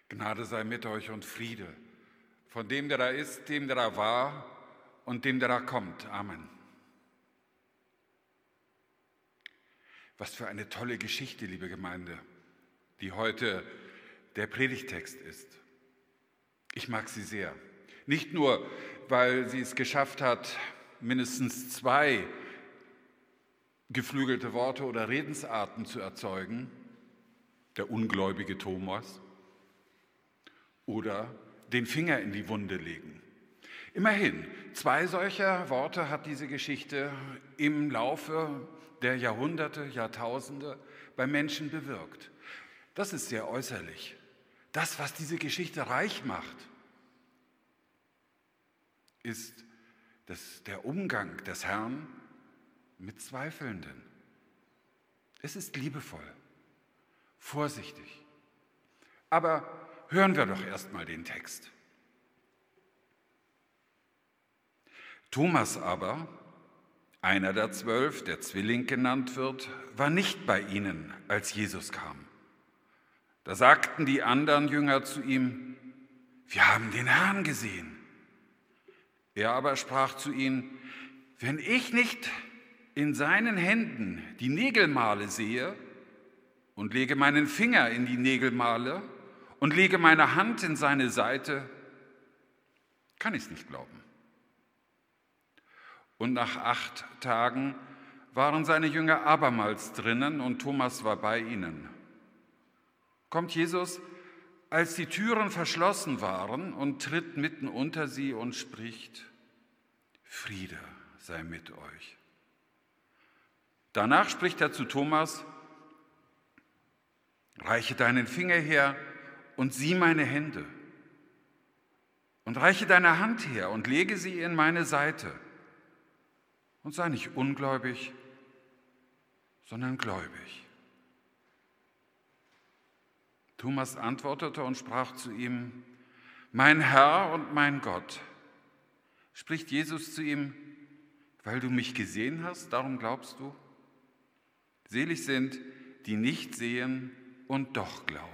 Gnade sei mit euch und Friede, von dem, der da ist, dem, der da war und dem, der da kommt. Amen. Was für eine tolle Geschichte, liebe Gemeinde, die heute der Predigtext ist. Ich mag sie sehr. Nicht nur, weil sie es geschafft hat, mindestens 2 geflügelte Worte oder Redensarten zu erzeugen, der ungläubige Thomas, oder den Finger in die Wunde legen. Immerhin, 2 solcher Worte hat diese Geschichte im Laufe der Jahrhunderte, Jahrtausende bei Menschen bewirkt. Das ist sehr äußerlich. Das, was diese Geschichte reich macht, ist der Umgang des Herrn mit Zweifelnden. Es ist liebevoll, vorsichtig. Aber hören wir doch erstmal den Text. Thomas aber, einer der 12, der Zwilling genannt wird, war nicht bei ihnen, als Jesus kam. Da sagten die anderen Jünger zu ihm: Wir haben den Herrn gesehen. Er aber sprach zu ihnen: Wenn ich nicht in seinen Händen die Nägelmale sehe und lege meinen Finger in die Nägelmale und lege meine Hand in seine Seite, kann ich es nicht glauben. Und nach 8 Tagen waren seine Jünger abermals drinnen und Thomas war bei ihnen. Kommt Jesus, als die Türen verschlossen waren, und tritt mitten unter sie und spricht: Friede sei mit euch. Danach spricht er zu Thomas: Reiche deinen Finger her und sieh meine Hände. Und reiche deine Hand her und lege sie in meine Seite. Und sei nicht ungläubig, sondern gläubig. Thomas antwortete und sprach zu ihm: Mein Herr und mein Gott. Spricht Jesus zu ihm: Weil du mich gesehen hast, darum glaubst du? Selig sind, die nicht sehen und doch glauben.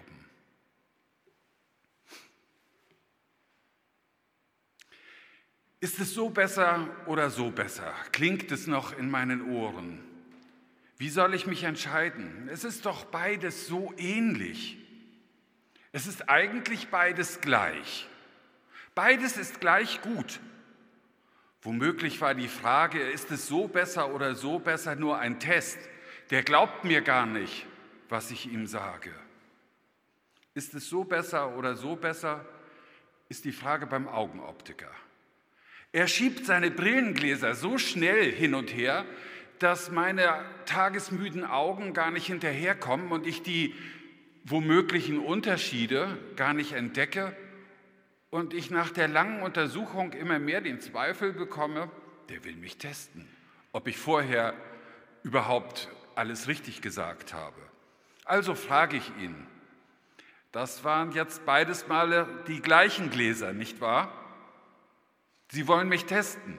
Ist es so besser oder so besser? Klingt es noch in meinen Ohren? Wie soll ich mich entscheiden? Es ist doch beides so ähnlich. Es ist eigentlich beides gleich. Beides ist gleich gut. Womöglich war die Frage, ist es so besser oder so besser, nur ein Test. Der glaubt mir gar nicht, was ich ihm sage. Ist es so besser oder so besser, ist die Frage beim Augenoptiker. Er schiebt seine Brillengläser so schnell hin und her, dass meine tagesmüden Augen gar nicht hinterherkommen und ich die womöglichen Unterschiede gar nicht entdecke und ich nach der langen Untersuchung immer mehr den Zweifel bekomme, der will mich testen, ob ich vorher überhaupt alles richtig gesagt habe. Also frage ich ihn: Das waren jetzt beides Male die gleichen Gläser, nicht wahr? Sie wollen mich testen.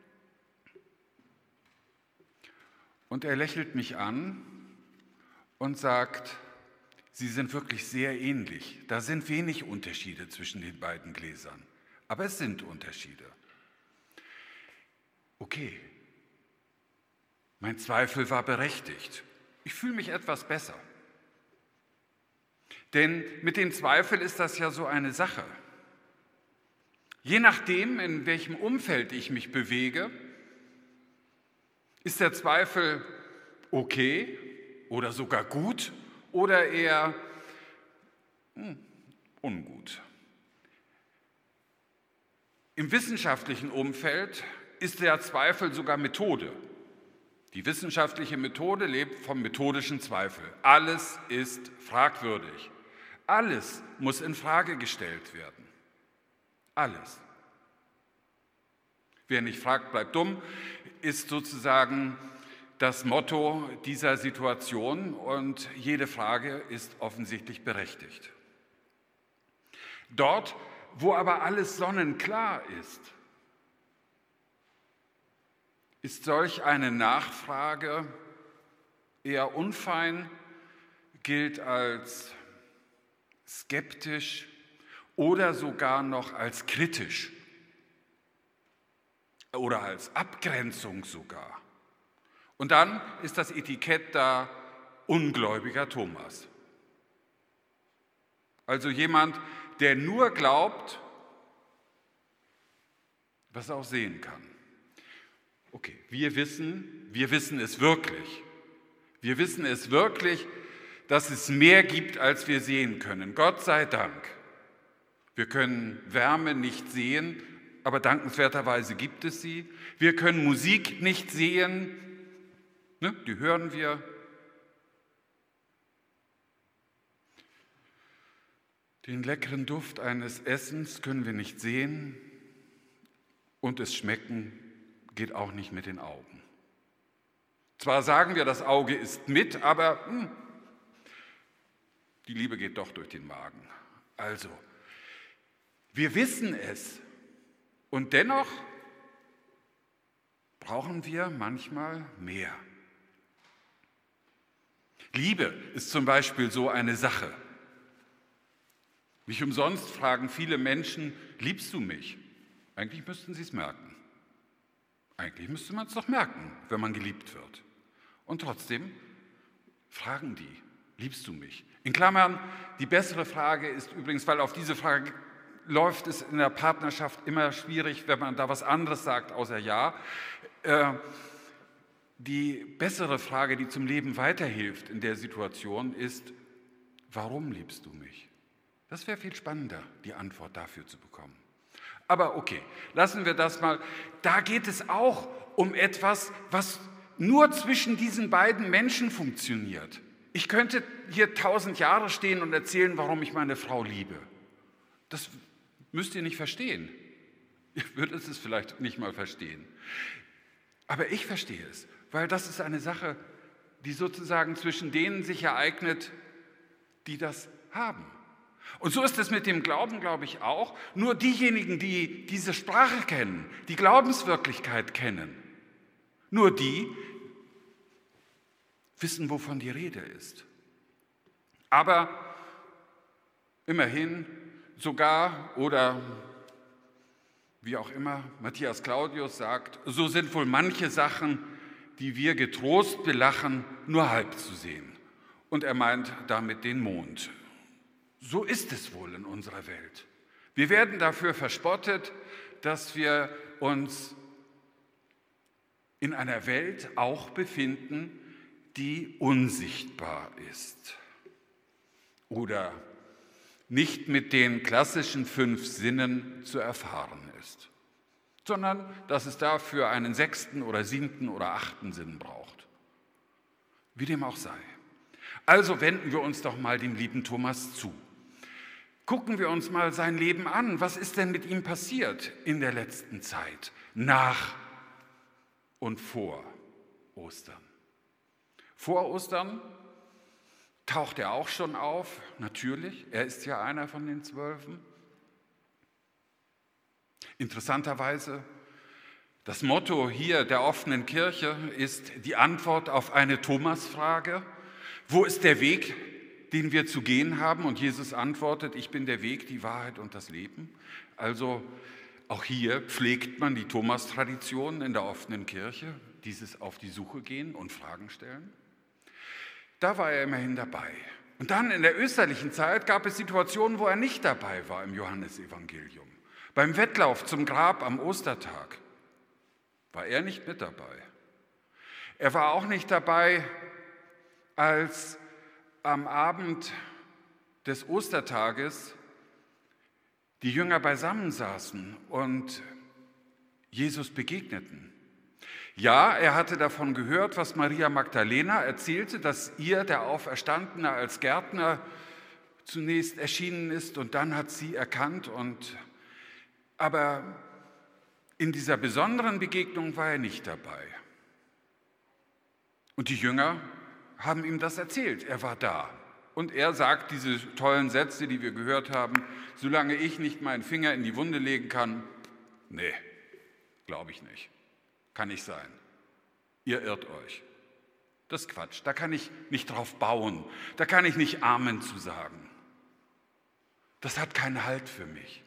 Und er lächelt mich an und sagt: Sie sind wirklich sehr ähnlich. Da sind wenig Unterschiede zwischen den beiden Gläsern. Aber es sind Unterschiede. Okay, mein Zweifel war berechtigt. Ich fühle mich etwas besser. Denn mit dem Zweifel ist das ja so eine Sache. Je nachdem, in welchem Umfeld ich mich bewege, ist der Zweifel okay oder sogar gut oder eher ungut. Im wissenschaftlichen Umfeld ist der Zweifel sogar Methode. Die wissenschaftliche Methode lebt vom methodischen Zweifel. Alles ist fragwürdig. Alles muss in Frage gestellt werden. Alles. Wer nicht fragt, bleibt dumm, ist sozusagen das Motto dieser Situation und jede Frage ist offensichtlich berechtigt. Dort, wo aber alles sonnenklar ist solch eine Nachfrage eher unfein, gilt als skeptisch oder sogar noch als kritisch oder als Abgrenzung sogar. Und dann ist das Etikett da ungläubiger Thomas. Also jemand, der nur glaubt, was er auch sehen kann. Okay, wir wissen es wirklich. Wir wissen es wirklich, dass es mehr gibt, als wir sehen können. Gott sei Dank. Wir können Wärme nicht sehen, aber dankenswerterweise gibt es sie. Wir können Musik nicht sehen, ne, die hören wir. Den leckeren Duft eines Essens können wir nicht sehen und es schmecken geht auch nicht mit den Augen. Zwar sagen wir, das Auge isst mit, aber die Liebe geht doch durch den Magen. Also, wir wissen es und dennoch brauchen wir manchmal mehr. Liebe ist zum Beispiel so eine Sache. Nicht umsonst fragen viele Menschen, liebst du mich? Eigentlich müssten sie es merken. Eigentlich müsste man es doch merken, wenn man geliebt wird. Und trotzdem fragen die, liebst du mich? In Klammern, die bessere Frage ist übrigens, weil auf diese Frage läuft es in der Partnerschaft immer schwierig, wenn man da was anderes sagt, außer ja. Die bessere Frage, die zum Leben weiterhilft in der Situation, ist, warum liebst du mich? Das wäre viel spannender, die Antwort dafür zu bekommen. Aber okay, lassen wir das mal. Da geht es auch um etwas, was nur zwischen diesen beiden Menschen funktioniert. Ich könnte hier 1000 Jahre stehen und erzählen, warum ich meine Frau liebe. Das müsst ihr nicht verstehen. Ihr würdet es vielleicht nicht mal verstehen. Aber ich verstehe es, weil das ist eine Sache, die sozusagen zwischen denen sich ereignet, die das haben. Und so ist es mit dem Glauben, glaube ich, auch. Nur diejenigen, die diese Sprache kennen, die Glaubenswirklichkeit kennen, nur die wissen, wovon die Rede ist. Aber immerhin sogar, oder wie auch immer, Matthias Claudius sagt, so sind wohl manche Sachen, die wir getrost belachen, nur halb zu sehen. Und er meint damit den Mond. So ist es wohl in unserer Welt. Wir werden dafür verspottet, dass wir uns in einer Welt auch befinden, die unsichtbar ist oder nicht mit den klassischen 5 Sinnen zu erfahren ist, sondern dass es dafür einen 6. oder 7. oder 8. Sinn braucht. Wie dem auch sei. Also wenden wir uns doch mal dem lieben Thomas zu. Gucken wir uns mal sein Leben an. Was ist denn mit ihm passiert in der letzten Zeit, nach und vor Ostern? Vor Ostern taucht er auch schon auf, natürlich. Er ist ja einer von den 12. Interessanterweise, das Motto hier der offenen Kirche ist die Antwort auf eine Thomas-Frage. Wo ist der Weg, den wir zu gehen haben? Und Jesus antwortet, ich bin der Weg, die Wahrheit und das Leben. Also auch hier pflegt man die Thomas-Tradition in der offenen Kirche, dieses auf die Suche gehen und Fragen stellen. Da war er immerhin dabei. Und dann in der österlichen Zeit gab es Situationen, wo er nicht dabei war im Johannesevangelium. Beim Wettlauf zum Grab am Ostertag war er nicht mit dabei. Er war auch nicht dabei, als am Abend des Ostertages die Jünger beisammen saßen und Jesus begegneten. Ja, er hatte davon gehört, was Maria Magdalena erzählte, dass ihr der Auferstandene als Gärtner zunächst erschienen ist und dann hat sie erkannt. Aber in dieser besonderen Begegnung war er nicht dabei. Und die Jünger haben ihm das erzählt, er war da. Und er sagt diese tollen Sätze, die wir gehört haben, solange ich nicht meinen Finger in die Wunde legen kann, nee, glaube ich nicht, kann nicht sein. Ihr irrt euch. Das ist Quatsch, da kann ich nicht drauf bauen, da kann ich nicht Amen zu sagen. Das hat keinen Halt für mich.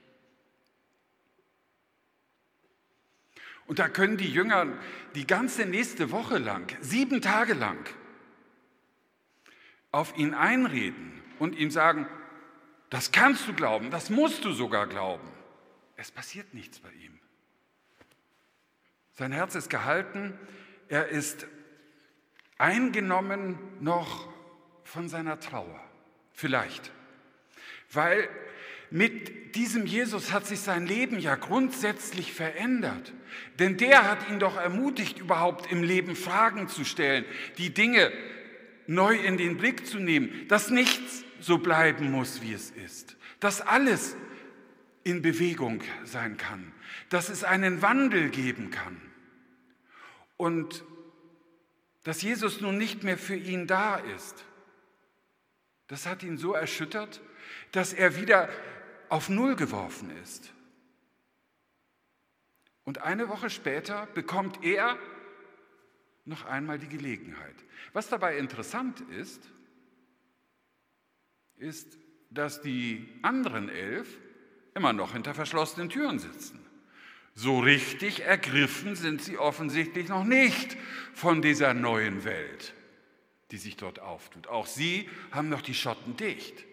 Und da können die Jünger die ganze nächste Woche lang, 7 Tage lang, auf ihn einreden und ihm sagen, das kannst du glauben, das musst du sogar glauben. Es passiert nichts bei ihm. Sein Herz ist gehalten, er ist eingenommen noch von seiner Trauer. Vielleicht, weil mit diesem Jesus hat sich sein Leben ja grundsätzlich verändert. Denn der hat ihn doch ermutigt, überhaupt im Leben Fragen zu stellen, die Dinge neu in den Blick zu nehmen, dass nichts so bleiben muss, wie es ist, dass alles in Bewegung sein kann, dass es einen Wandel geben kann und dass Jesus nun nicht mehr für ihn da ist. Das hat ihn so erschüttert, dass er wieder auf Null geworfen ist. Und eine Woche später bekommt er noch einmal die Gelegenheit. Was dabei interessant ist, dass die anderen 11 immer noch hinter verschlossenen Türen sitzen. So richtig ergriffen sind sie offensichtlich noch nicht von dieser neuen Welt, die sich dort auftut. Auch sie haben noch die Schotten dicht.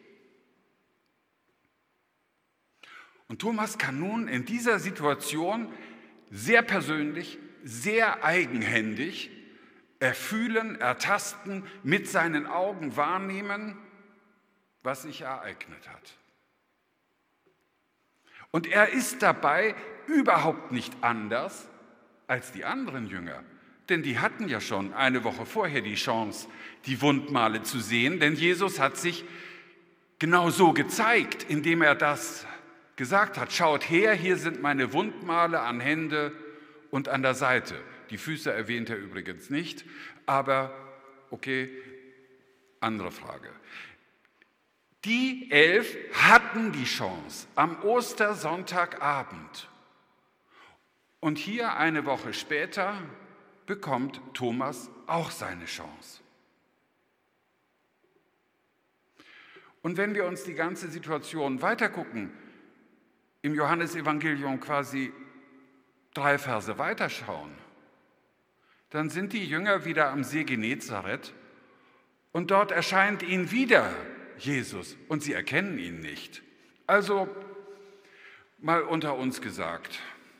Und Thomas kann nun in dieser Situation sehr persönlich, sehr eigenhändig erfühlen, ertasten, mit seinen Augen wahrnehmen, was sich ereignet hat. Und er ist dabei überhaupt nicht anders als die anderen Jünger. Denn die hatten ja schon eine Woche vorher die Chance, die Wundmale zu sehen. Denn Jesus hat sich genau so gezeigt, indem er das gesagt hat. Schaut her, hier sind meine Wundmale an Hände und an der Seite. Die Füße erwähnt er übrigens nicht, aber okay, andere Frage. Die 11 hatten die Chance am Ostersonntagabend. Und hier eine Woche später bekommt Thomas auch seine Chance. Und wenn wir uns die ganze Situation weitergucken, im Johannesevangelium quasi 3 Verse weiterschauen, dann sind die Jünger wieder am See Genezareth und dort erscheint ihnen wieder Jesus und sie erkennen ihn nicht. Also mal unter uns gesagt,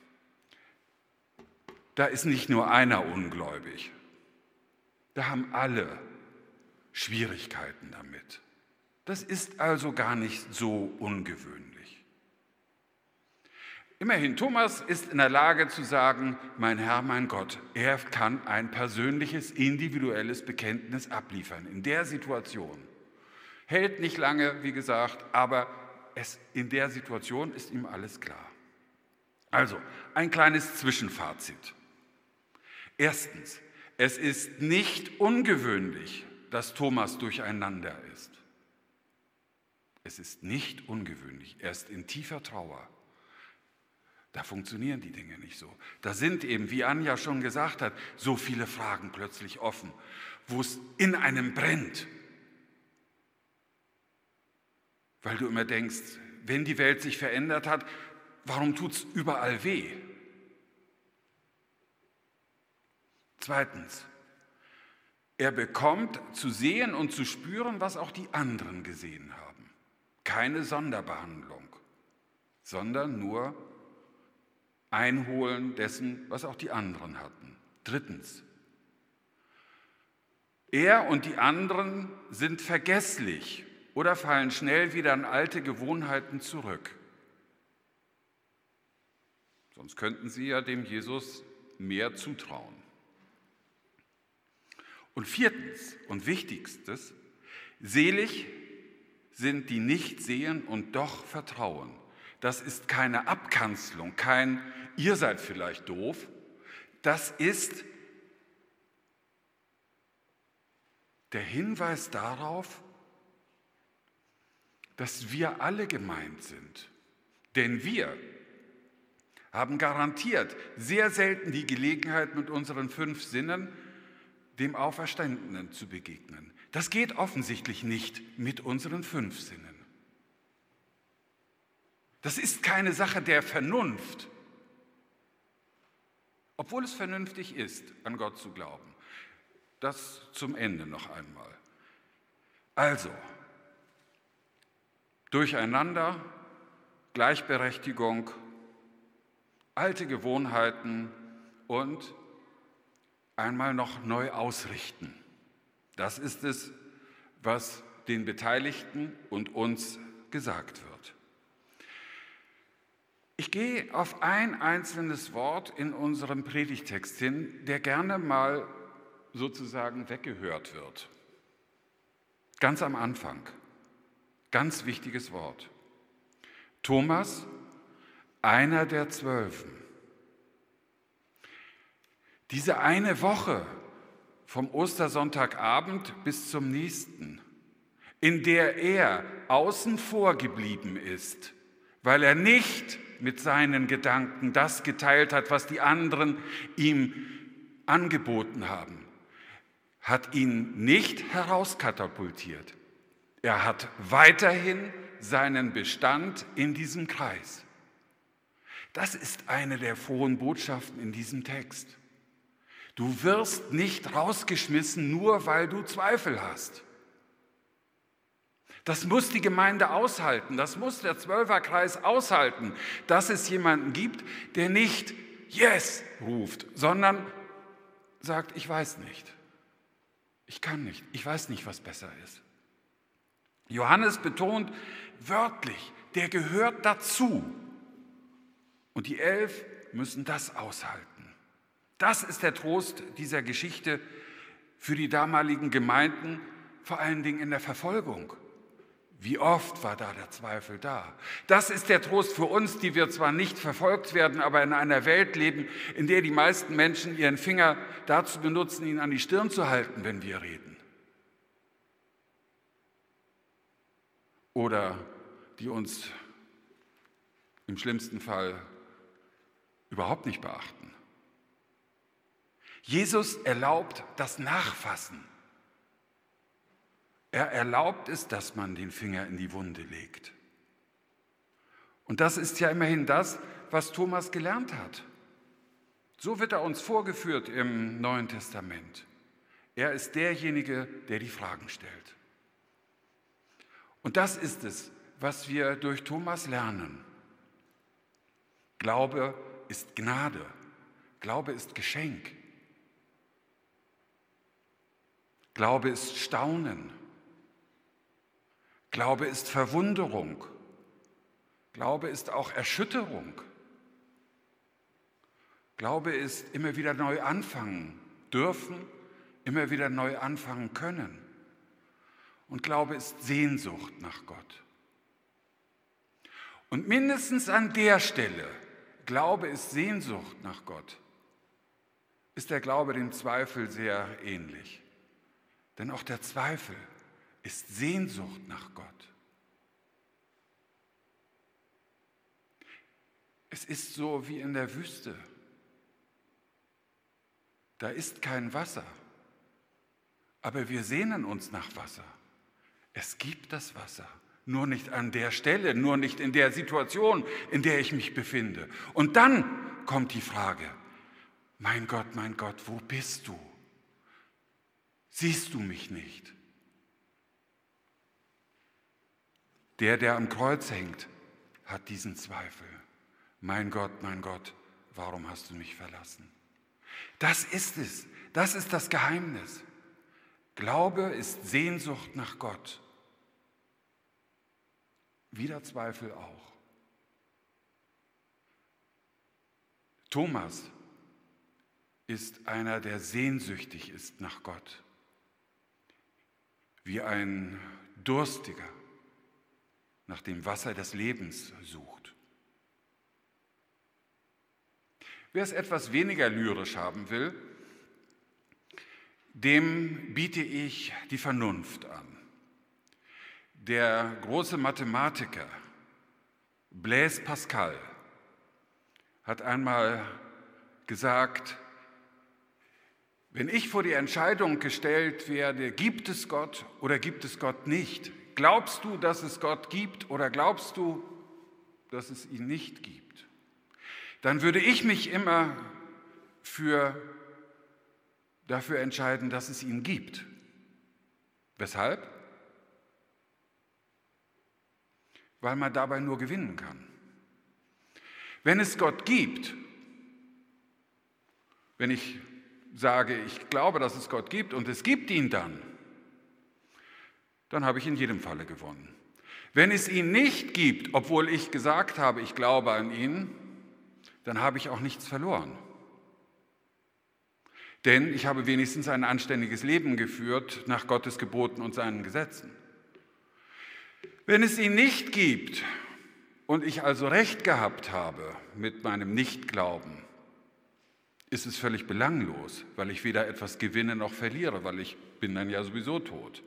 da ist nicht nur einer ungläubig, da haben alle Schwierigkeiten damit. Das ist also gar nicht so ungewöhnlich. Immerhin, Thomas ist in der Lage zu sagen, mein Herr, mein Gott, er kann ein persönliches, individuelles Bekenntnis abliefern in der Situation. Hält nicht lange, wie gesagt, aber in der Situation ist ihm alles klar. Also, ein kleines Zwischenfazit. Erstens, es ist nicht ungewöhnlich, dass Thomas durcheinander ist. Es ist nicht ungewöhnlich, er ist in tiefer Trauer. Da funktionieren die Dinge nicht so. Da sind eben, wie Anja schon gesagt hat, so viele Fragen plötzlich offen, wo es in einem brennt. Weil du immer denkst, wenn die Welt sich verändert hat, warum tut es überall weh? Zweitens, er bekommt zu sehen und zu spüren, was auch die anderen gesehen haben. Keine Sonderbehandlung, sondern nur Einholen dessen, was auch die anderen hatten. Drittens, er und die anderen sind vergesslich oder fallen schnell wieder in alte Gewohnheiten zurück. Sonst könnten sie ja dem Jesus mehr zutrauen. Und viertens und wichtigstes, selig sind die nicht sehen und doch vertrauen. Das ist keine Abkanzelung, kein ihr seid vielleicht doof. Das ist der Hinweis darauf, dass wir alle gemeint sind. Denn wir haben garantiert sehr selten die Gelegenheit, mit unseren 5 Sinnen dem Auferstandenen zu begegnen. Das geht offensichtlich nicht mit unseren 5 Sinnen. Das ist keine Sache der Vernunft, obwohl es vernünftig ist, an Gott zu glauben. Das zum Ende noch einmal. Also, Durcheinander, Gleichberechtigung, alte Gewohnheiten und einmal noch neu ausrichten. Das ist es, was den Beteiligten und uns gesagt wird. Ich gehe auf ein einzelnes Wort in unserem Predigtext hin, der gerne mal sozusagen weggehört wird. Ganz am Anfang. Ganz wichtiges Wort. Thomas, einer der 12. Diese eine Woche vom Ostersonntagabend bis zum nächsten, in der er außen vor geblieben ist, weil er nicht mit seinen Gedanken das geteilt hat, was die anderen ihm angeboten haben, hat ihn nicht herauskatapultiert. Er hat weiterhin seinen Bestand in diesem Kreis. Das ist eine der frohen Botschaften in diesem Text. Du wirst nicht rausgeschmissen, nur weil du Zweifel hast. Das muss die Gemeinde aushalten, das muss der Zwölferkreis aushalten, dass es jemanden gibt, der nicht Yes ruft, sondern sagt, ich weiß nicht, ich kann nicht, ich weiß nicht, was besser ist. Johannes betont wörtlich, der gehört dazu. Und die 11 müssen das aushalten. Das ist der Trost dieser Geschichte für die damaligen Gemeinden, vor allen Dingen in der Verfolgung. Wie oft war da der Zweifel da? Das ist der Trost für uns, die wir zwar nicht verfolgt werden, aber in einer Welt leben, in der die meisten Menschen ihren Finger dazu benutzen, ihn an die Stirn zu halten, wenn wir reden. Oder die uns im schlimmsten Fall überhaupt nicht beachten. Jesus erlaubt das Nachfassen. Er erlaubt es, dass man den Finger in die Wunde legt. Und das ist ja immerhin das, was Thomas gelernt hat. So wird er uns vorgeführt im Neuen Testament. Er ist derjenige, der die Fragen stellt. Und das ist es, was wir durch Thomas lernen. Glaube ist Gnade. Glaube ist Geschenk. Glaube ist Staunen. Glaube ist Verwunderung. Glaube ist auch Erschütterung. Glaube ist immer wieder neu anfangen dürfen, immer wieder neu anfangen können. Und Glaube ist Sehnsucht nach Gott. Und mindestens an der Stelle, Glaube ist Sehnsucht nach Gott, ist der Glaube dem Zweifel sehr ähnlich. Denn auch der Zweifel ist Sehnsucht nach Gott. Es ist so wie in der Wüste. Da ist kein Wasser, aber wir sehnen uns nach Wasser. Es gibt das Wasser, nur nicht an der Stelle, nur nicht in der Situation, in der ich mich befinde. Und dann kommt die Frage, mein Gott, wo bist du? Siehst du mich nicht? Der am Kreuz hängt, hat diesen Zweifel. Mein Gott, warum hast du mich verlassen? Das ist es, das ist das Geheimnis. Glaube ist Sehnsucht nach Gott. Wieder Zweifel auch. Thomas ist einer, der sehnsüchtig ist nach Gott. Wie ein Durstiger nach dem Wasser des Lebens sucht. Wer es etwas weniger lyrisch haben will, dem biete ich die Vernunft an. Der große Mathematiker Blaise Pascal hat einmal gesagt, wenn ich vor die Entscheidung gestellt werde, gibt es Gott oder gibt es Gott nicht? Glaubst du, dass es Gott gibt oder glaubst du, dass es ihn nicht gibt, dann würde ich mich immer dafür entscheiden, dass es ihn gibt. Weshalb? Weil man dabei nur gewinnen kann. Wenn es Gott gibt, wenn ich sage, ich glaube, dass es Gott gibt und es gibt ihn dann habe ich in jedem Falle gewonnen. Wenn es ihn nicht gibt, obwohl ich gesagt habe, ich glaube an ihn, dann habe ich auch nichts verloren. Denn ich habe wenigstens ein anständiges Leben geführt nach Gottes Geboten und seinen Gesetzen. Wenn es ihn nicht gibt und ich also recht gehabt habe mit meinem Nichtglauben, ist es völlig belanglos, weil ich weder etwas gewinne noch verliere, weil ich bin dann ja sowieso tot.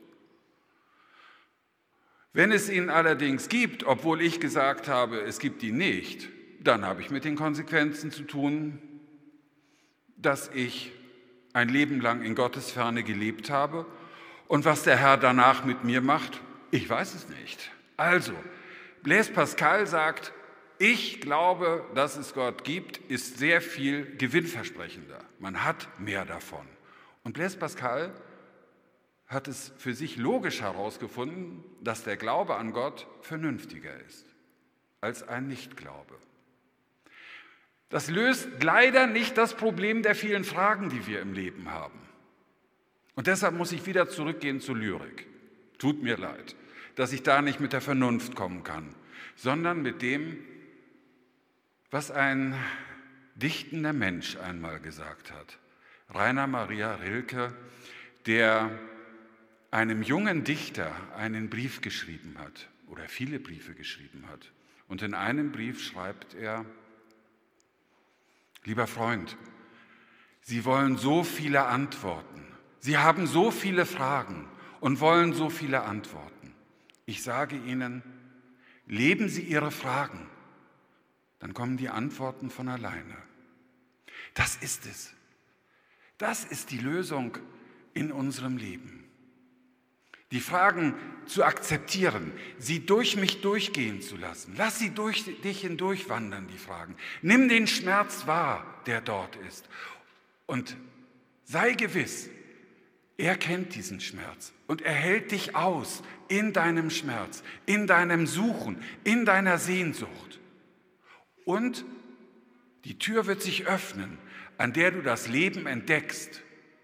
Wenn es ihn allerdings gibt, obwohl ich gesagt habe, es gibt ihn nicht, dann habe ich mit den Konsequenzen zu tun, dass ich ein Leben lang in Gottes Ferne gelebt habe. Und was der Herr danach mit mir macht, ich weiß es nicht. Also, Blaise Pascal sagt, ich glaube, dass es Gott gibt, ist sehr viel gewinnversprechender. Man hat mehr davon. Und Blaise Pascal hat es für sich logisch herausgefunden, dass der Glaube an Gott vernünftiger ist als ein Nichtglaube. Das löst leider nicht das Problem der vielen Fragen, die wir im Leben haben. Und deshalb muss ich wieder zurückgehen zur Lyrik. Tut mir leid, dass ich da nicht mit der Vernunft kommen kann, sondern mit dem, was ein dichtender Mensch einmal gesagt hat. Rainer Maria Rilke, der einem jungen Dichter einen Brief geschrieben hat oder viele Briefe geschrieben hat. Und in einem Brief schreibt er: Lieber Freund, Sie wollen so viele Antworten. Sie haben so viele Fragen und wollen so viele Antworten. Ich sage Ihnen, leben Sie Ihre Fragen, dann kommen die Antworten von alleine. Das ist es. Das ist die Lösung in unserem Leben. Die Fragen zu akzeptieren, sie durch mich durchgehen zu lassen. Lass sie durch dich hindurchwandern, die Fragen. Nimm den Schmerz wahr, der dort ist. Und sei gewiss, er kennt diesen Schmerz und er hält dich aus in deinem Schmerz, in deinem Suchen, in deiner Sehnsucht. Und die Tür wird sich öffnen, an der du das Leben entdeckst,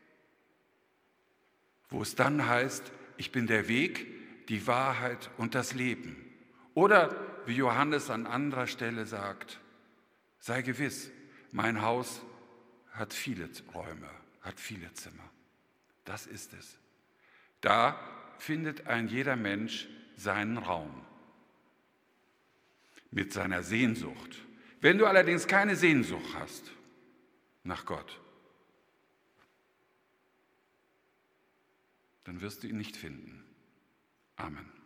wo es dann heißt, ich bin der Weg, die Wahrheit und das Leben. Oder wie Johannes an anderer Stelle sagt, sei gewiss, mein Haus hat viele Räume, hat viele Zimmer. Das ist es. Da findet ein jeder Mensch seinen Raum mit seiner Sehnsucht. Wenn du allerdings keine Sehnsucht hast nach Gott, dann wirst du ihn nicht finden. Amen.